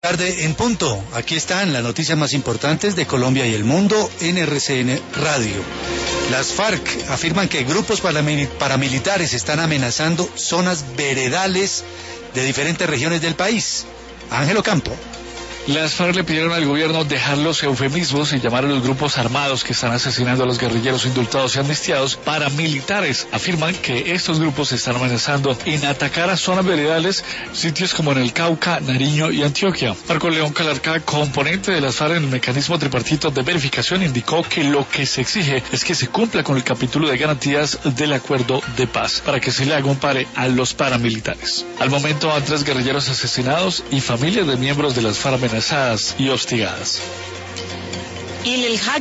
Tarde en punto. Aquí están las noticias más importantes de Colombia y el mundo en RCN Radio. Las FARC afirman que grupos paramilitares están amenazando zonas veredales de diferentes regiones del país. Ángelo Campo. Las FARC le pidieron al gobierno dejar los eufemismos y llamar a los grupos armados que están asesinando a los guerrilleros indultados y amnistiados paramilitares. Afirman que estos grupos están amenazando en atacar a zonas veredales, sitios como en el Cauca, Nariño y Antioquia. Marco León Calarcá, componente de las FARC en el mecanismo tripartito de verificación, indicó que lo que se exige es que se cumpla con el capítulo de garantías del acuerdo de paz para que se le haga un pare a los paramilitares. Al momento van 3 guerrilleros asesinados y familias de miembros de las FARC amenazadas y hostigadas. Y el